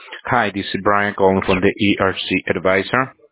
Hi, this is Brian calling from the ERC Advisor.